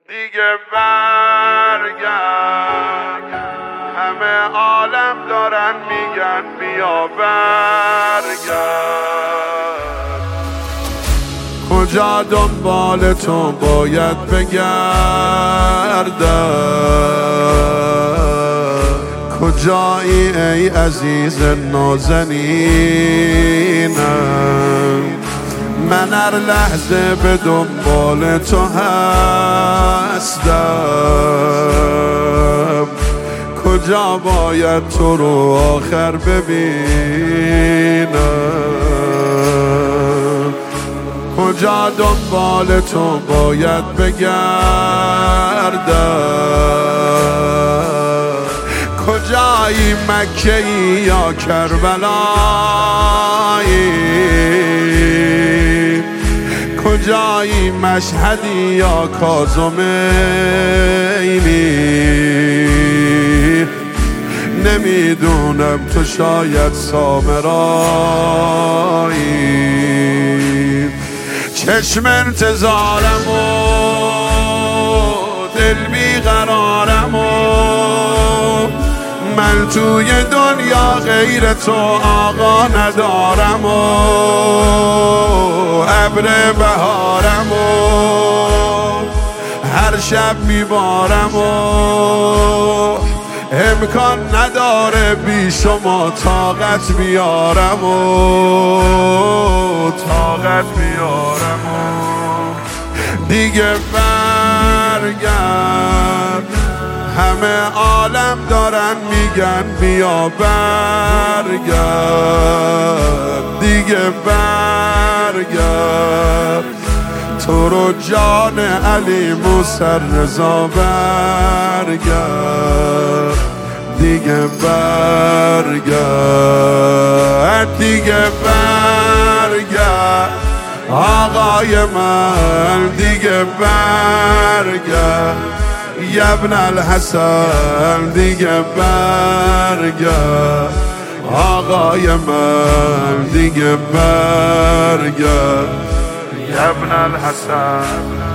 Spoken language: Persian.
دیگه برگرد، همه عالم دارن میگن بیا برگرد. کجا دنبال تو باید بگردم، کجایی ای عزیز نازنینم؟ من هر لحظه به دنبال تو هستم، کجا باید تو رو آخر ببینم؟ کجا دنبال تو باید بگردم؟ کجایی مکه ای یا کربلایی؟ کجایی مشهدی یا کاظمینی؟ نمیدونم تو شاید سامرایی. چشم انتظارم و دل بیقرارم و من توی دنیا غیر تو آقا ندارم و ابر بهارم و هر شب میبارم و امکان نداره بی شما طاقت بیارم و طاقت بیارم و دیگه برگرد، همه عالم دارن میگن بیا برگرد. دیگه برگرد، تو رو جان علی موسی رضا برگرد. دیگه برگرد، دیگه برگرد آقای من. دیگه برگرد ابن الحسن، دیگه برگرد آقای من. دیگه برگرد ابن الحسن.